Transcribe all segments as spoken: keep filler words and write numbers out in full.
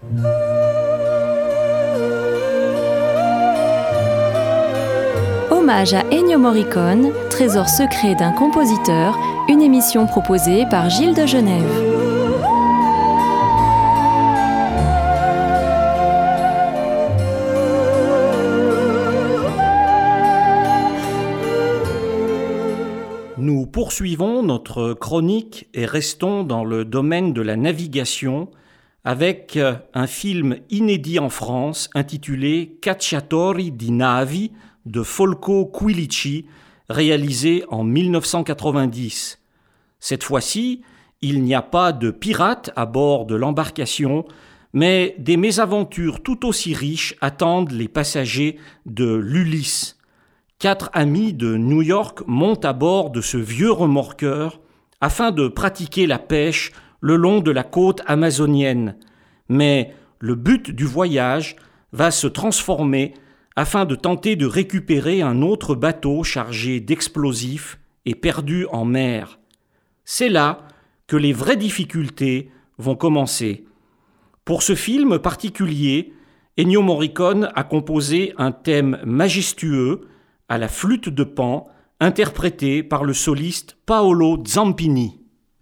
Hommage à Ennio Morricone, trésor secret d'un compositeur, une émission proposée par Gilles de Genève. Nous poursuivons notre chronique et restons dans le domaine de la navigation avec un film inédit en France intitulé Cacciatori di navi de Folco Quilici, réalisé en dix-neuf cent quatre-vingt-dix. Cette fois-ci, il n'y a pas de pirates à bord de l'embarcation, mais des mésaventures tout aussi riches attendent les passagers de l'Ulysse. Quatre amis de New York montent à bord de ce vieux remorqueur afin de pratiquer la pêche le long de la côte amazonienne. Mais le but du voyage va se transformer afin de tenter de récupérer un autre bateau chargé d'explosifs et perdu en mer. C'est là que les vraies difficultés vont commencer. Pour ce film particulier, Ennio Morricone a composé un thème majestueux à la flûte de Pan, interprété par le soliste Paolo Zampini.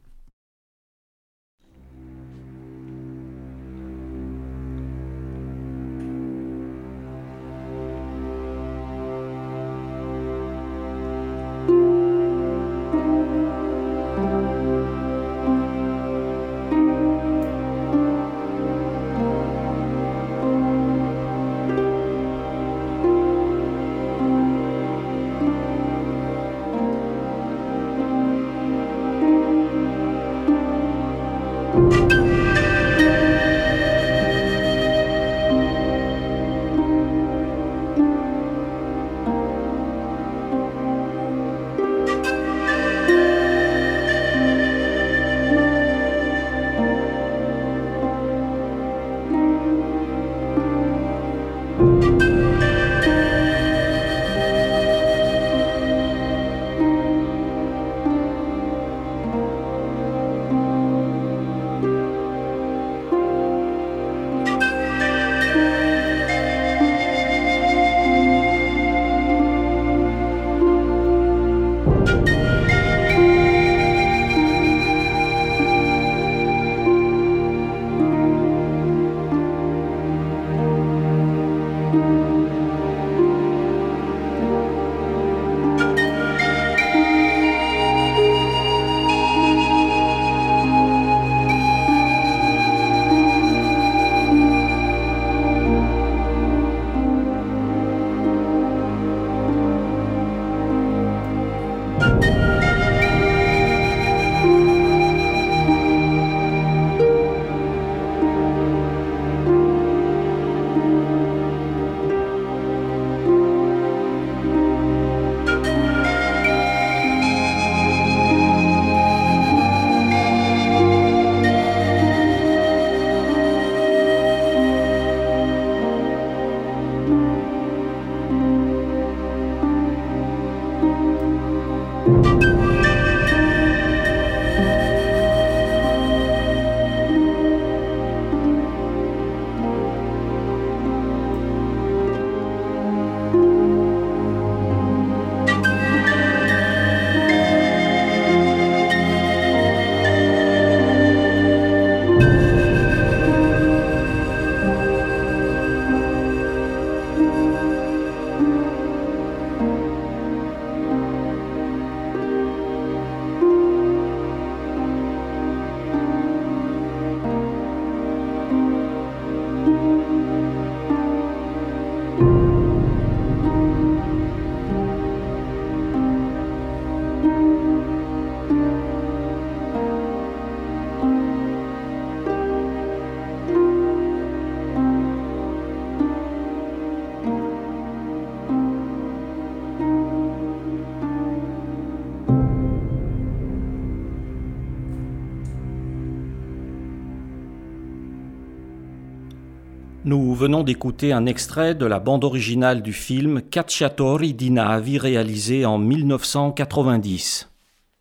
Nous venons d'écouter un extrait de la bande originale du film Cacciatori di navi réalisé en dix-neuf cent quatre-vingt-dix.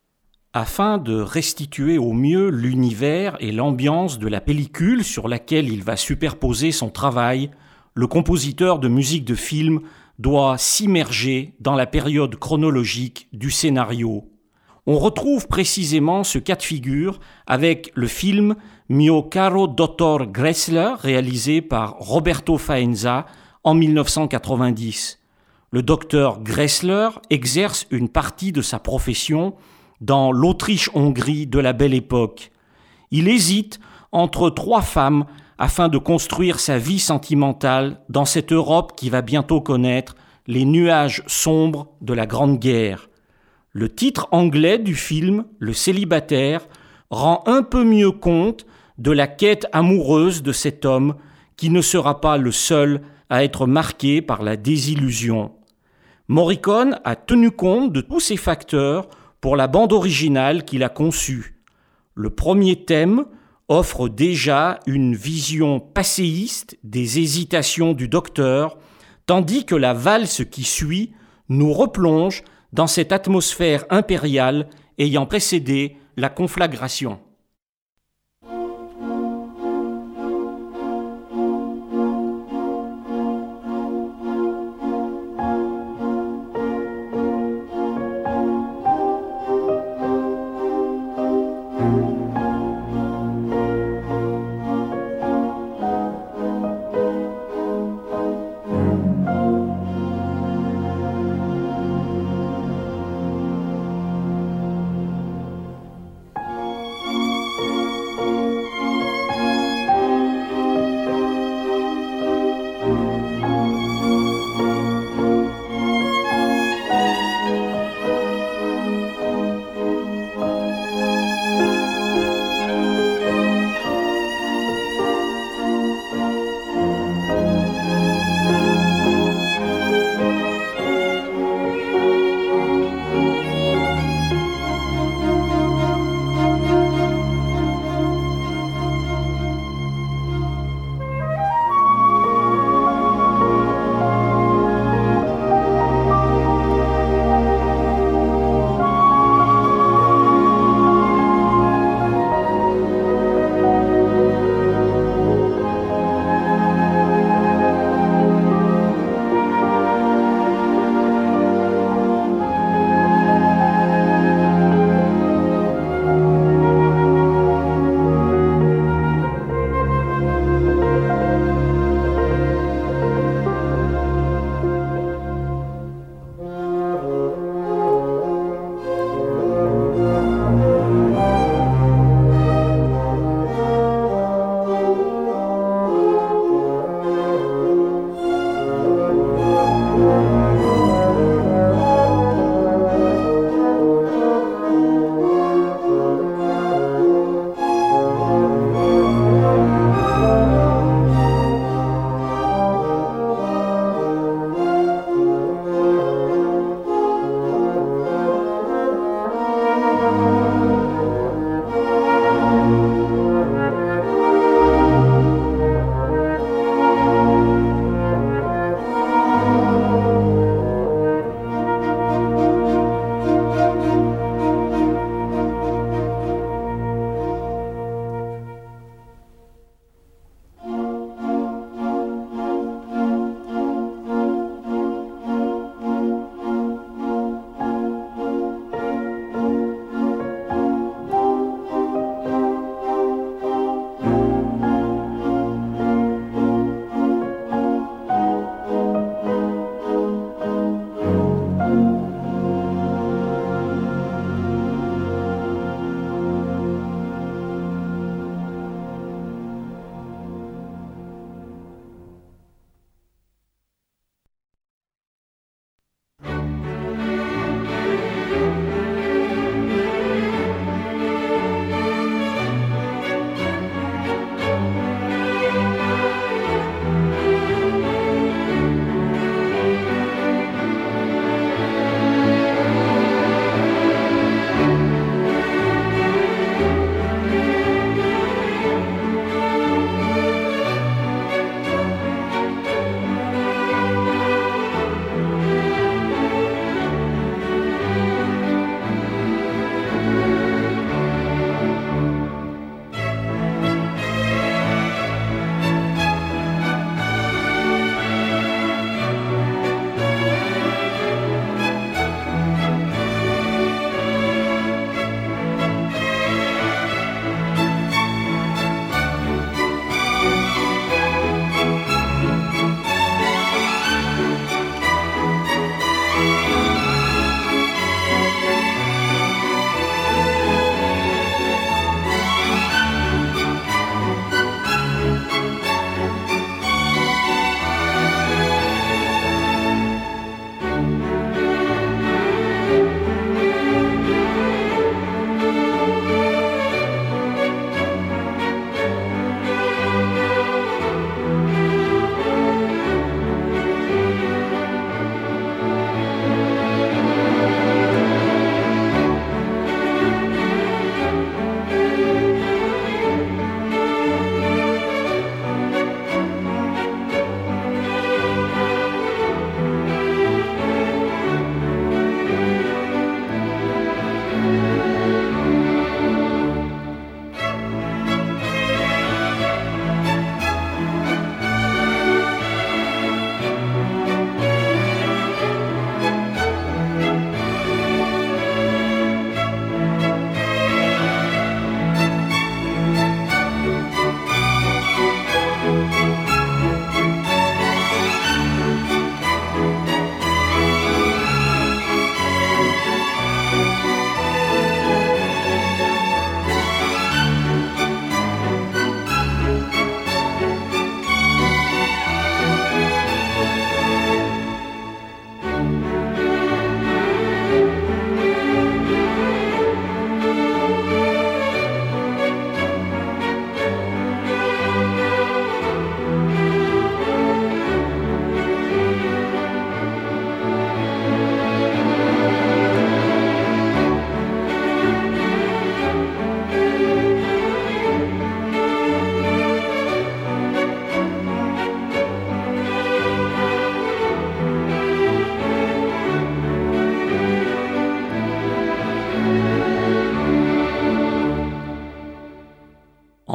Afin de restituer au mieux l'univers et l'ambiance de la pellicule sur laquelle il va superposer son travail, le compositeur de musique de film doit s'immerger dans la période chronologique du scénario. On retrouve précisément ce cas de figure avec le film Mio caro dottor Gressler, réalisé par Roberto Faenza en dix-neuf cent quatre-vingt-dix. Le docteur Gressler exerce une partie de sa profession dans l'Autriche-Hongrie de la Belle Époque. Il hésite entre trois femmes afin de construire sa vie sentimentale dans cette Europe qui va bientôt connaître les nuages sombres de la Grande Guerre. Le titre anglais du film, Le Célibataire, rend un peu mieux compte de la quête amoureuse de cet homme qui ne sera pas le seul à être marqué par la désillusion. Morricone a tenu compte de tous ces facteurs pour la bande originale qu'il a conçue. Le premier thème offre déjà une vision passéiste des hésitations du docteur, tandis que la valse qui suit nous replonge dans cette atmosphère impériale ayant précédé la conflagration.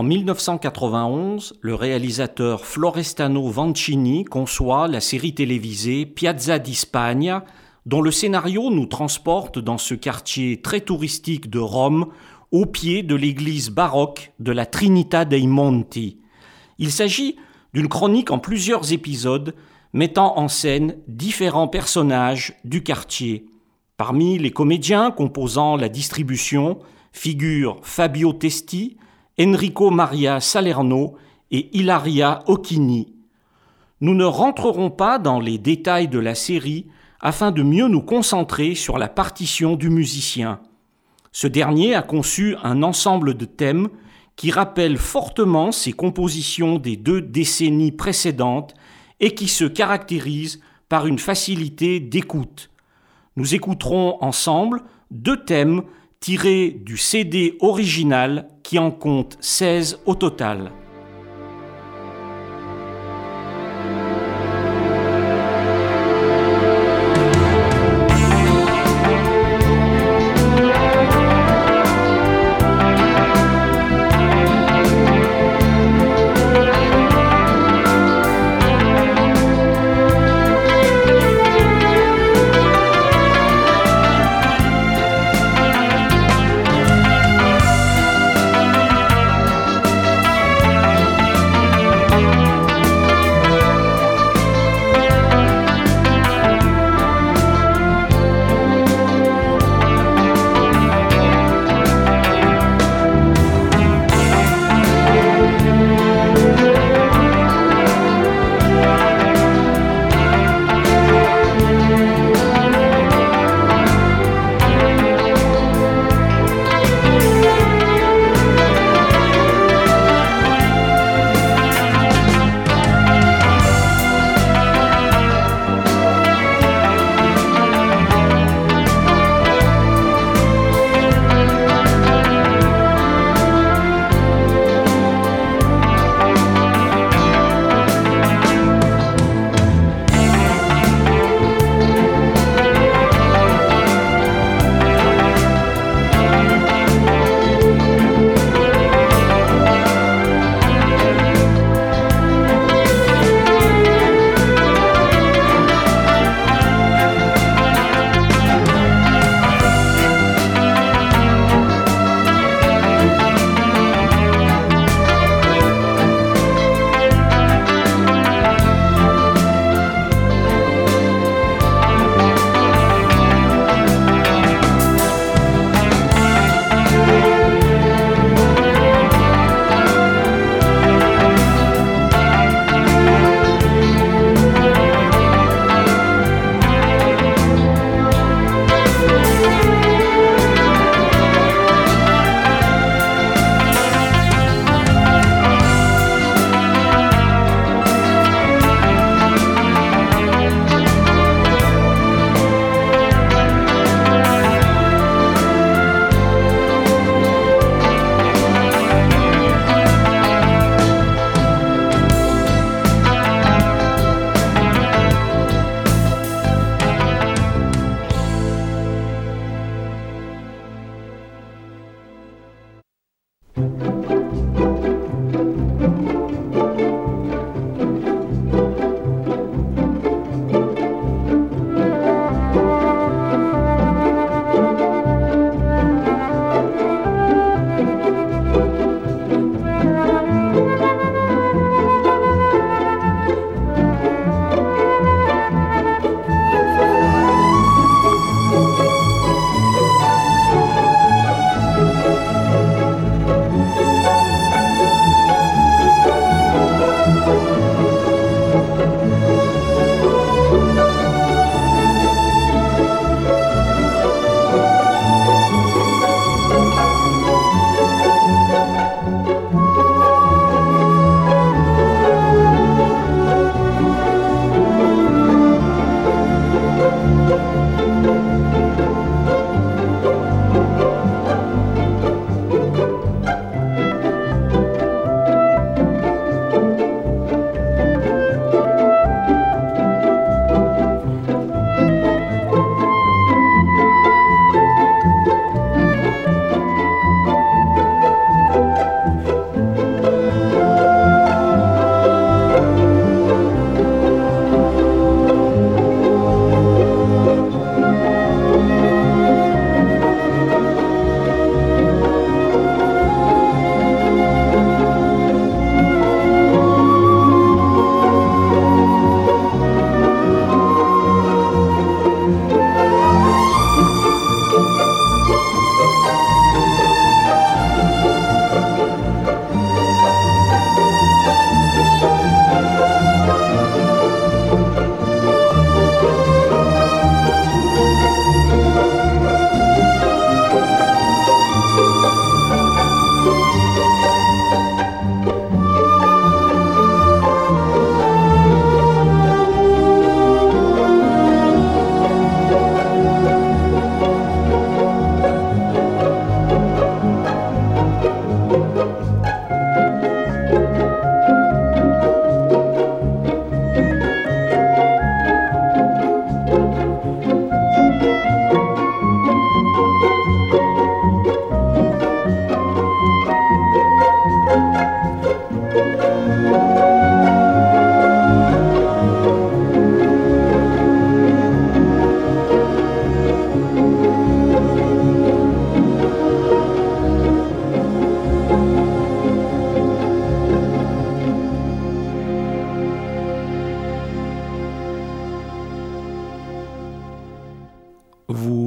mille neuf cent quatre-vingt-onze, le réalisateur Florestano Vancini conçoit la série télévisée Piazza di Spagna, dont le scénario nous transporte dans ce quartier très touristique de Rome, au pied de l'église baroque de la Trinità dei Monti. Il s'agit d'une chronique en plusieurs épisodes mettant en scène différents personnages du quartier. Parmi les comédiens composant la distribution figurent Fabio Testi, Enrico Maria Salerno et Ilaria Occhini. Nous ne rentrerons pas dans les détails de la série afin de mieux nous concentrer sur la partition du musicien. Ce dernier a conçu un ensemble de thèmes qui rappellent fortement ses compositions des deux décennies précédentes et qui se caractérisent par une facilité d'écoute. Nous écouterons ensemble deux thèmes tirés du C D original qui en compte seize au total.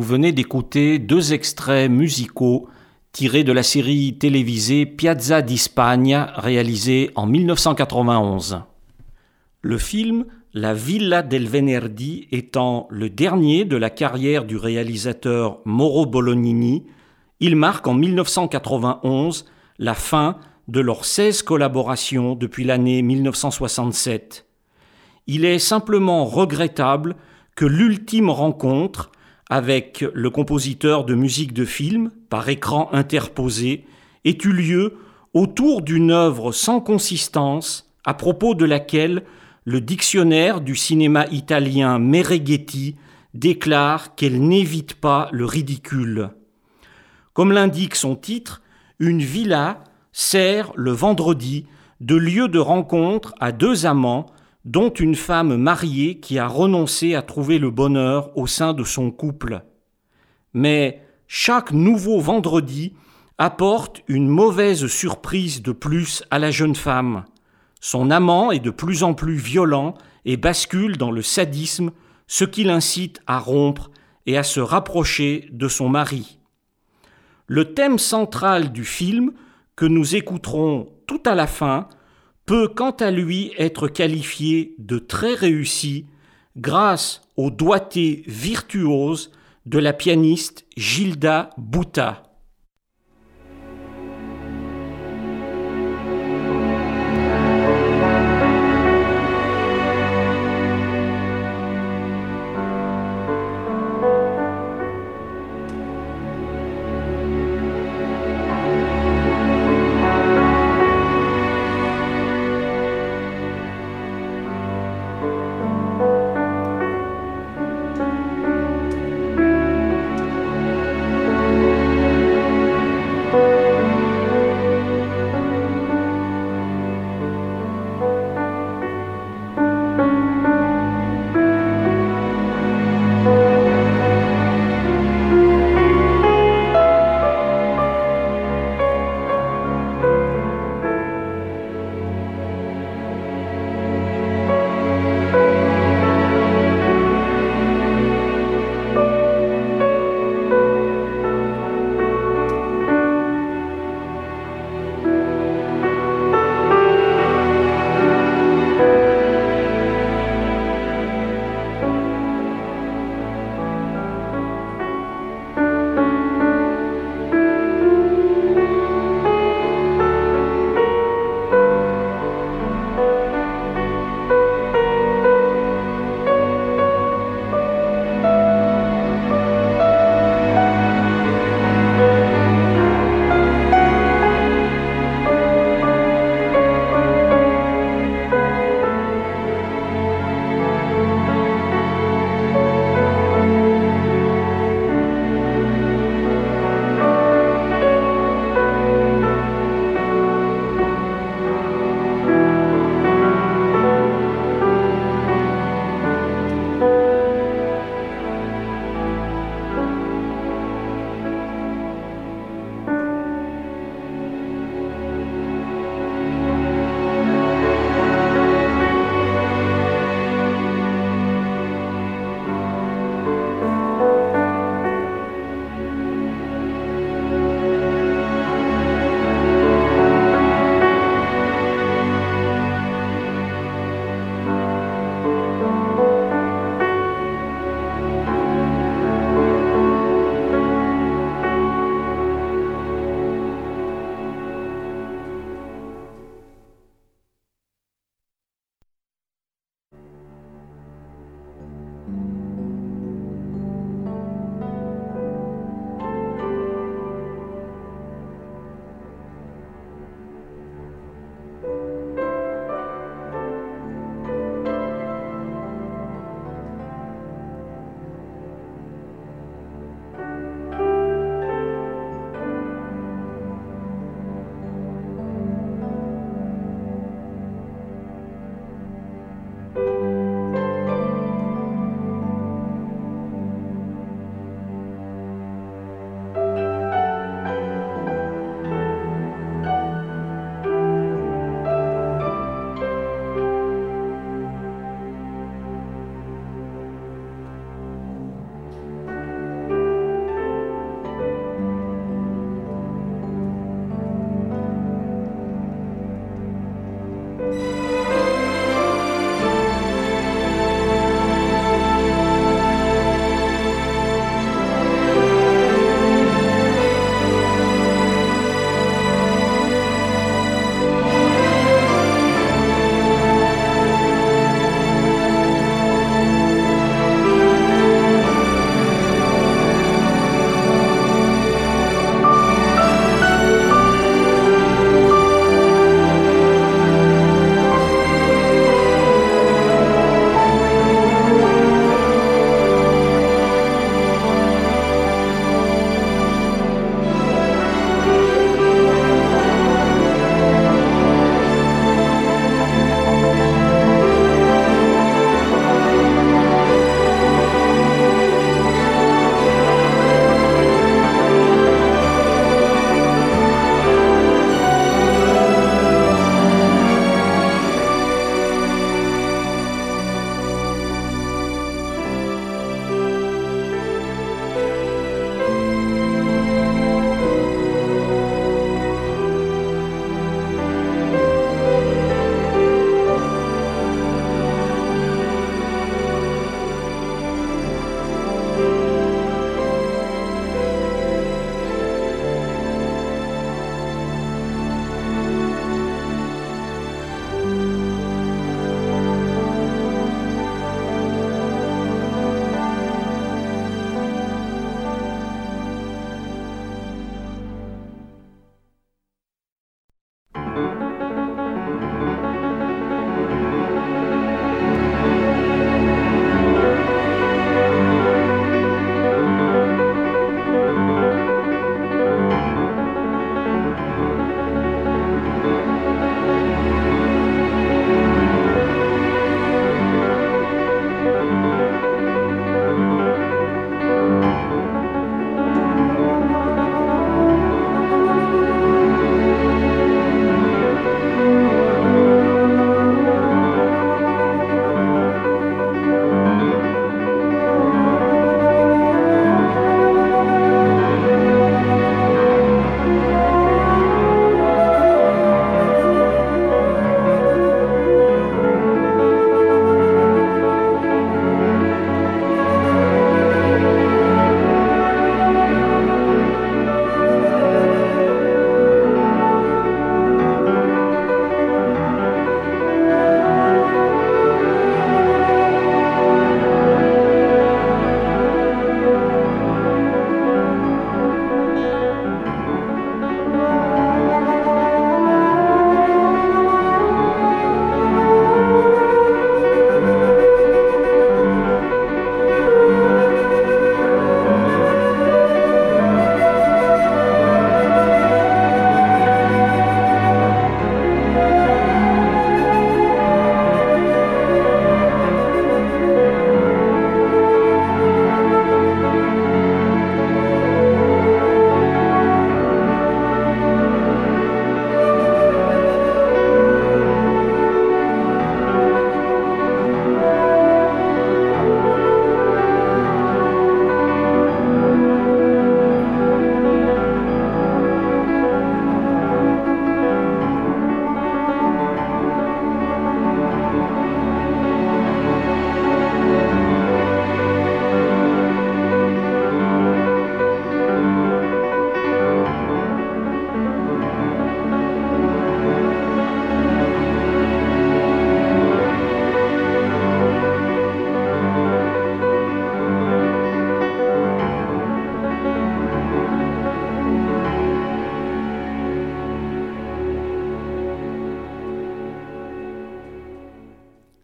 venez d'écouter deux extraits musicaux tirés de la série télévisée Piazza di Spagna, réalisée en mille neuf cent quatre-vingt-onze. Le film La Villa del Venerdì étant le dernier de la carrière du réalisateur Mauro Bolognini, il marque en mille neuf cent quatre-vingt-onze la fin de leurs seize collaborations depuis l'année mille neuf cent soixante-sept. Il est simplement regrettable que l'ultime rencontre avec le compositeur de musique de film, par écran interposé, ait eu lieu autour d'une œuvre sans consistance à propos de laquelle le dictionnaire du cinéma italien Mereghetti déclare qu'elle n'évite pas le ridicule. Comme l'indique son titre, une villa sert le vendredi de lieu de rencontre à deux amants, dont une femme mariée qui a renoncé à trouver le bonheur au sein de son couple. Mais chaque nouveau vendredi apporte une mauvaise surprise de plus à la jeune femme. Son amant est de plus en plus violent et bascule dans le sadisme, ce qui l'incite à rompre et à se rapprocher de son mari. Le thème central du film, que nous écouterons tout à la fin, peut quant à lui être qualifié de très réussi grâce au doigté virtuose de la pianiste Gilda Butta.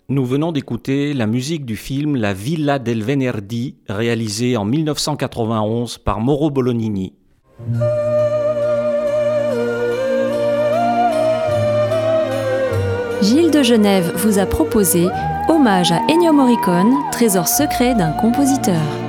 Nous venons d'écouter la musique du film La Villa del Venerdì, réalisé en mille neuf cent quatre-vingt-onze par Mauro Bolognini. Gilles de Genève vous a proposé Hommage à Ennio Morricone, trésor secret d'un compositeur.